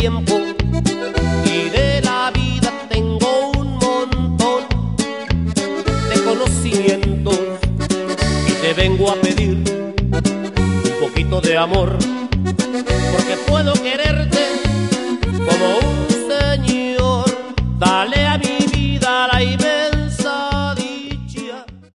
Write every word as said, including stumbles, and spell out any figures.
tiempo y de la vida tengo un montón de conocimientos y te vengo a pedir un poquito de amor, porque puedo quererte